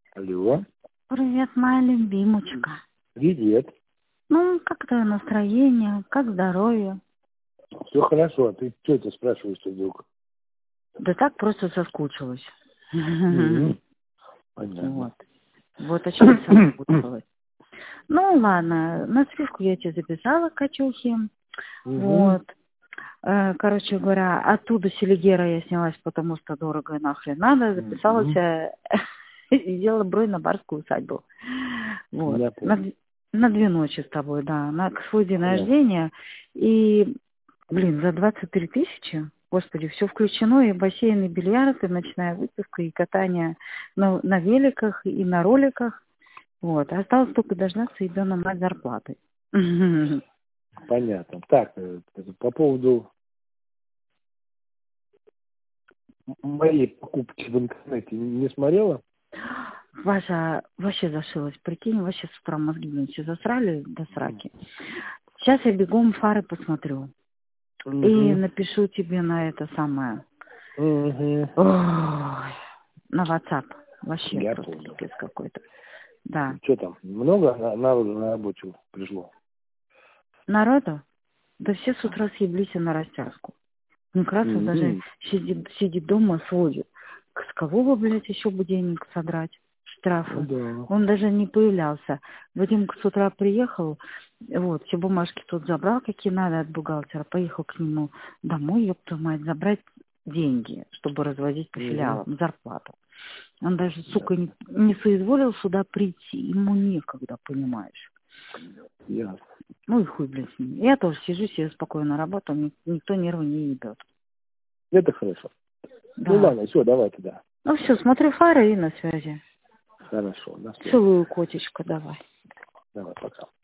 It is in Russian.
Алло. Привет, моя любимочка. Привет. Ну, как твое настроение, как здоровье? Все хорошо, а ты что это спрашиваешь вдруг? Да так просто соскучилась. Понятно. Вот о чем соскучилась. Ну, ладно, на стрижку я тебе записала, Катюхи. Вот. Короче говоря, оттуда Селигера я снялась, потому что дорого и нахрен надо. Записалась и сделала бронь на барскую усадьбу. Вот. Я понял. На 2 ночи с тобой, да. На свой день Понятно. рождения. И, за 23 тысячи, господи, все включено, и бассейн, и бильярд, и ночная выпивка, и катание на великах, и на роликах. Вот. Осталось только дождаться Ебена мать зарплаты. Понятно. Так, по поводу моей покупки в интернете не смотрела? Ваша вообще зашилась, прикинь, вообще с утра мозги мне все засрали до сраки. Сейчас я бегом фары посмотрю. И напишу тебе на это самое. Ой, на WhatsApp. Вообще Я просто понял. пипец какой-то. Да. Что там, много народу на работу пришло? Народу? Да все с утра съеблись на растяжку. Некрасов даже сидит дома, сводит. С кого бы, блядь, еще бы денег содрать? Штрафы. Да. Он даже не появлялся. Вадимка с утра приехал, вот, все бумажки тут забрал, какие надо от бухгалтера, поехал к нему домой, ёб твою мать, забрать деньги, чтобы развозить по филиалам, зарплату. Он даже, сука, не соизволил сюда прийти. Ему некогда, понимаешь. Ясно. Ну и хуй, блядь, с ним. Я тоже сижу себе спокойно работаю, никто нервы не ебет. Это хорошо. Да. Ну ладно, все, давай туда. Ну все, смотрю фары и на связи. Хорошо, на связи. Целую, котечка, давай. Давай, пока.